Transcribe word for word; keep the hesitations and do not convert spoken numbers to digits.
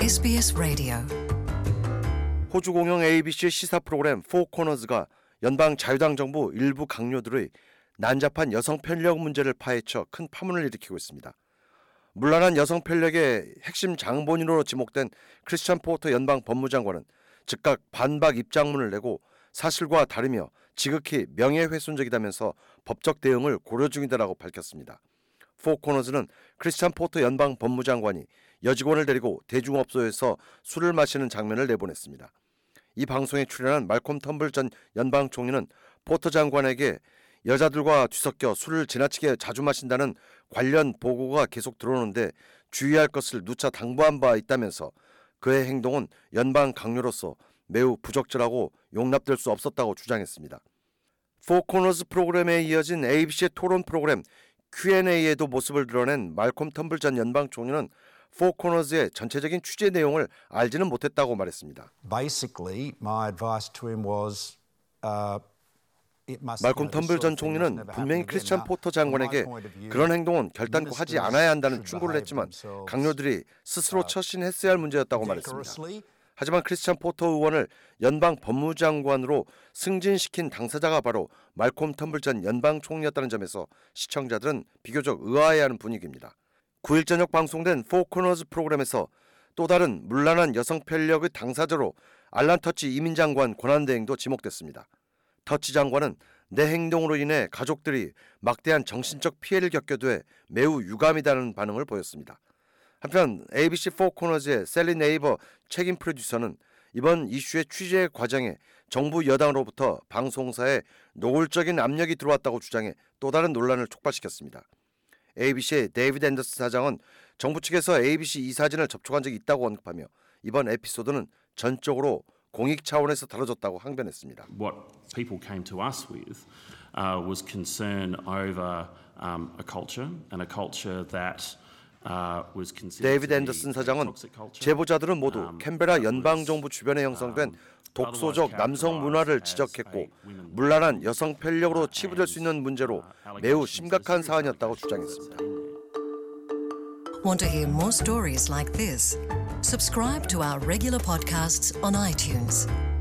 에스비에스 라디오. 호주 공영 에이비씨 시사 프로그램 포 코너즈가 연방 자유당 정부 일부 강요들의 난잡한 여성 편력 문제를 파헤쳐 큰 파문을 일으키고 있습니다. 문란한 여성 편력의 핵심 장본인으로 지목된 크리스찬 포터 연방 법무장관은 즉각 반박 입장문을 내고 사실과 다르며 지극히 명예훼손적이다면서 법적 대응을 고려 중이다라고 밝혔습니다. 포 코너즈는 크리스찬 포터 연방 법무장관이 여직원을 데리고 대중업소에서 술을 마시는 장면을 내보냈습니다. 이 방송에 출연한 말콤 텀블 전 연방 총리는 포터 장관에게 여자들과 뒤섞여 술을 지나치게 자주 마신다는 관련 보고가 계속 들어오는데 주의할 것을 누차 당부한 바 있다면서 그의 행동은 연방 강요로서 매우 부적절하고 용납될 수 없었다고 주장했습니다. 포 코너즈 프로그램에 이어진 에이비씨의 토론 프로그램 큐 앤 에이에도 모습을 드러낸 말콤 텀블 전 연방 총리는 포 코너즈의 전체적인 취재 내용을 알지는 못했다고 말했습니다. Basically, my advice to him was, uh, 말콤 텀블 전 총리는 분명히 크리스찬 포터 장관에게 그런 행동은 결단코 하지 않아야 한다는 충고를 했지만 강요들이 스스로 처신했어야 할 문제였다고 말했습니다. 하지만 크리스찬 포터 의원을 연방 법무장관으로 승진시킨 당사자가 바로 말콤 텀블 전 연방 총리였다는 점에서 시청자들은 비교적 의아해하는 분위기입니다. 구 일 저녁 방송된 포 코너즈 프로그램에서 또 다른 문란한 여성 편력의 당사자로 알란 터치 이민장관 권한대행도 지목됐습니다. 터치 장관은 내 행동으로 인해 가족들이 막대한 정신적 피해를 겪게 돼 매우 유감이다는 반응을 보였습니다. 한편 에이비씨 포 코너즈의 셀리 네이버 책임 프로듀서는 이번 이슈의 취재 과정에 정부 여당으로부터 방송사에 노골적인 압력이 들어왔다고 주장해 또 다른 논란을 촉발시켰습니다. 에이비씨의 데이비드 앤더슨 사장은 정부 측에서 에이비씨 이 사진을 접촉한 적이 있다고 언급하며 이번 에피소드는 전적으로 공익 차원에서 다뤄졌다고 항변했습니다. What people came to us with uh, was concern over um, a culture and a culture that 데이비드 앤더슨 사장은 제보자들은 모두 캔베라 연방정부 주변에 형성된 독소적 남성 문화를 지적했고 문란한 여성 편력으로 치부될 수 있는 문제로 매우 심각한 사안이었다고 주장했습니다. Want to hear more stories like this? Subscribe to our regular podcasts on iTunes.